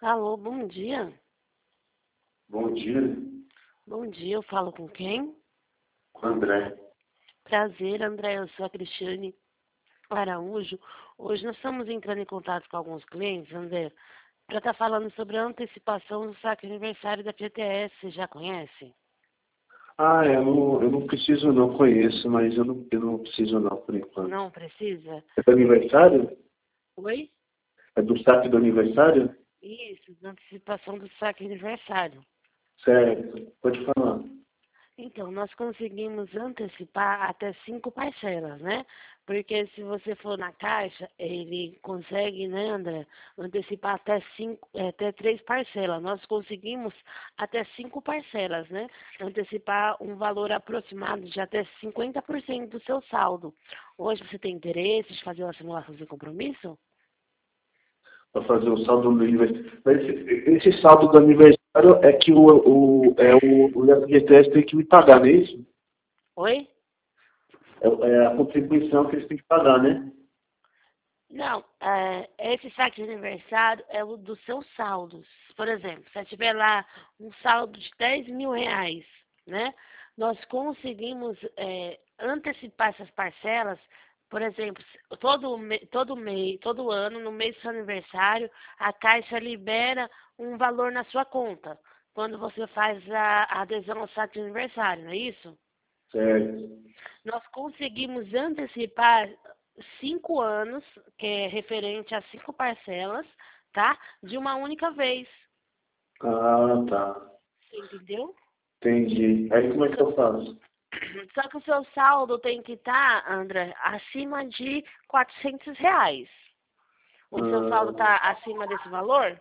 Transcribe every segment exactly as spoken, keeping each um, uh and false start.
Alô, bom dia. Bom dia, Bom dia, eu falo com quem? com o André. Prazer, André, eu sou a Cristiane Araújo. Hoje nós estamos entrando em contato com alguns clientes, André, para estar falando sobre a antecipação do saque aniversário da F G T S. Você já conhece? Ah, eu não, eu não preciso não, conheço, mas eu não, eu não preciso não, por enquanto. Não precisa? É do aniversário? Oi? É do saque do aniversário? Isso, da antecipação do saque aniversário. Certo, pode falar. Então, nós conseguimos antecipar até cinco parcelas, né? Porque se você for na Caixa, ele consegue, né, André, antecipar até cinco, é, até três parcelas. Nós conseguimos até cinco parcelas, né? Antecipar um valor aproximado de até cinquenta por cento do seu saldo. Hoje você tem interesse de fazer uma simulação de compromisso? Para fazer o saldo do aniversário. Mas esse, esse saldo do aniversário é que o, o, é o, o F G T S tem que me pagar, não é isso? Oi? É, é a contribuição que eles têm que pagar, né? Não, é, esse saque de aniversário é o dos seus saldos. Por exemplo, se você tiver lá um saldo de dez mil reais, né? Nós conseguimos é, antecipar essas parcelas. Por exemplo, todo, me- todo mês, todo ano, no mês do seu aniversário, a Caixa libera um valor na sua conta, quando você faz a, a adesão ao saque de aniversário, não é isso? Certo. Nós conseguimos antecipar cinco anos, que é referente a cinco parcelas, tá? De uma única vez. Ah, tá. Você entendeu? Entendi. Aí como é que eu faço? Só que o seu saldo tem que estar, André, acima de quatrocentos reais. O seu saldo Ah, está acima desse valor?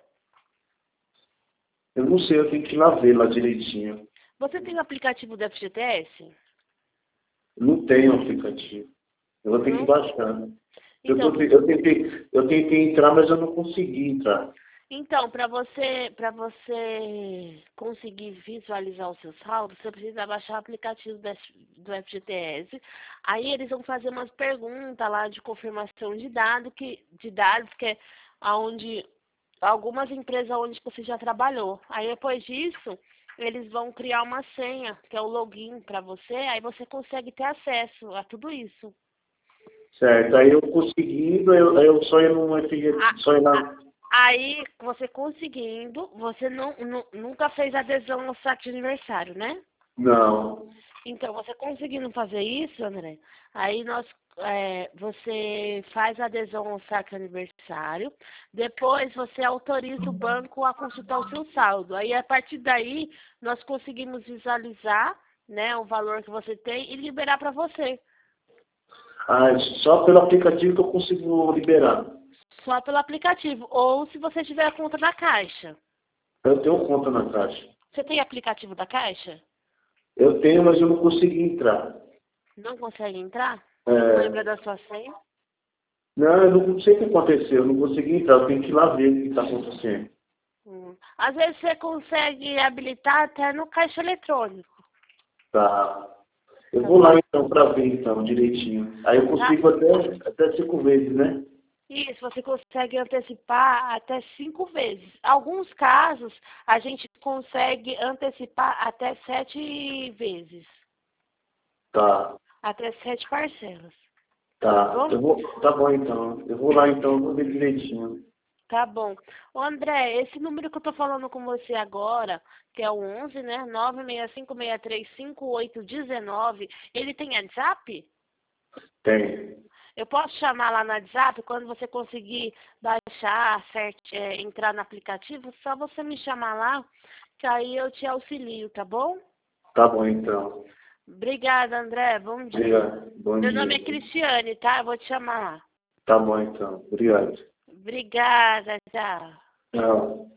eu não sei, eu tenho que ir lá ver lá direitinho. Você tem o aplicativo do F G T S? Não tenho aplicativo. Eu vou ter que Não? baixar. Eu, tô, Então, te- eu, tentei, eu tentei entrar, mas eu não consegui entrar. Então, para você, para você conseguir visualizar o seu saldo, você precisa baixar o aplicativo do F- do F G T S. Aí eles vão fazer umas perguntas lá de confirmação de dados, que, de dados, que é aonde algumas empresas onde você já trabalhou. Aí depois disso, eles vão criar uma senha, que é o login para você, aí você consegue ter acesso a tudo isso. Certo, aí eu conseguindo, eu, eu só ia no F G, A- só ia a- na... Aí, você conseguindo, você não, nu- nunca fez adesão ao saque de aniversário, né? Não. Então, você conseguindo fazer isso, André, aí nós, é, você faz a adesão ao saque de aniversário, depois você autoriza o banco a consultar o seu saldo. Aí, a partir daí, nós conseguimos visualizar, né, o valor que você tem e liberar para você. Ah, só pelo aplicativo que eu consigo liberar. Só pelo aplicativo. Ou se você tiver a conta da Caixa. Eu tenho conta na Caixa. Você tem aplicativo da Caixa? Eu tenho, mas eu não consegui entrar. Não consegue entrar? Você não lembra É, da sua senha? não, eu não sei o que aconteceu, eu não consegui entrar, eu tenho que ir lá ver o que está acontecendo. Hum. Às vezes você consegue habilitar até no caixa eletrônico, Tá. Eu tá vou lá bom? então para ver então direitinho. Aí eu Tá? consigo até, até cinco vezes, né? Isso, você consegue antecipar até cinco vezes. Alguns casos, a gente consegue antecipar até sete vezes. Tá. Até sete parcelas. Tá Tá, bom? eu vou, tá bom então. Eu vou lá então, vou ver direitinho. Tá bom. Ô André, esse número que eu tô falando com você agora, que é o onze, né? nove seis cinco seis três cinco oito um nove, ele tem WhatsApp? Tem. Eu posso chamar lá no WhatsApp, quando você conseguir baixar, cert, é, entrar no aplicativo, só você me chamar lá, que aí eu te auxilio, tá bom? Tá bom então. Obrigada, André. Bom dia. Obrigado. Bom Meu dia. nome é Cristiane, tá? Eu vou te chamar lá. Tá bom então. Obrigado. Obrigada, tchau. Tchau.